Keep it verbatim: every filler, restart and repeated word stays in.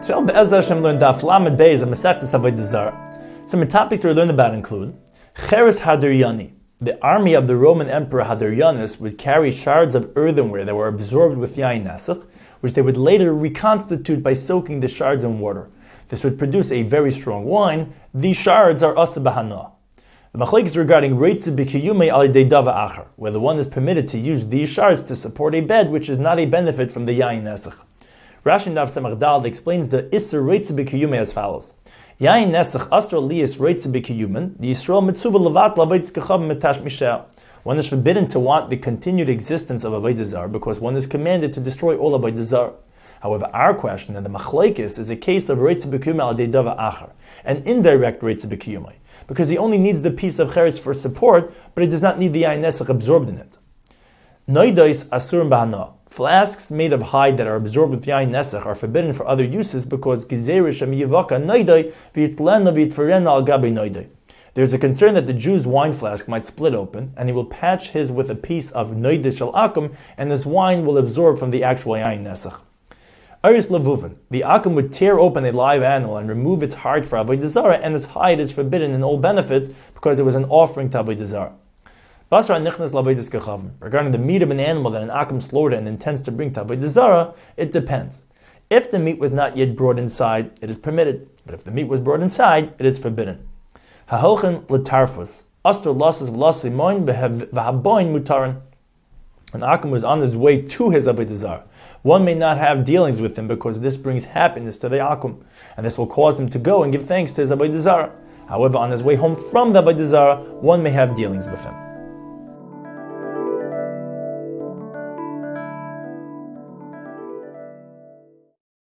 Today, Be'ezah Hashem learned Daf Lamed Beis and Masechtas Avodah Zarah. Some of the topics we learned about include Cheres Hadriani. The army of the Roman Emperor Hadrianus would carry shards of earthenware that were absorbed with yain nesach, which they would later reconstitute by soaking the shards in water. This would produce a very strong wine. These shards are asa b'hana. The machlekes is regarding reitze b'kiyumei al yedei dava acher, where the one is permitted to use these shards to support a bed which is not a benefit from the yain nesach. Rashi Daf Samach Daled explains the Isser Reitze B'Kiyumei as follows: Yain Nesach Astra Lias Reitze B'Kiyumen, the Yisrael Mitzuba Levat Laveitz Kechav Metash Mishel. One is forbidden to want the continued existence of Avodah Zarah because one is commanded to destroy all Avodah Zarah. However, our question and the Machlekes is a case of Reitze B'Kiyumei al Dei Dava Acher, an indirect Reitze B'Kiyumei, because he only needs the piece of cheres for support, but he does not need the Yain Nesach absorbed in it. Noidois Asurim B'Hana. Flasks made of hide that are absorbed with yain nesach are forbidden for other uses because gizerish am yivaka noidai v'yitlena v'yitferena al gabe noidai. There is a concern that the Jew's wine flask might split open, and he will patch his with a piece of noidai shel akum, and this wine will absorb from the actual yain nesach. Aris levuvin. The akum would tear open a live animal and remove its hide for avodah zarah, and its hide is forbidden in all benefits because it was an offering to avodah zarah. Regarding the meat of an animal that an akum slaughtered and intends to bring to avodah zarah, it depends. If the meat was not yet brought inside, it is permitted. But if the meat was brought inside, it is forbidden. Ha'holchen l'tarfus. Astor lasses v'lasimoin v'haboin mutarin. An akum was on his way to his avodah zarah. One may not have dealings with him because this brings happiness to the akum, and this will cause him to go and give thanks to his avodah zarah. However, on his way home from the avodah zarah, one may have dealings with him.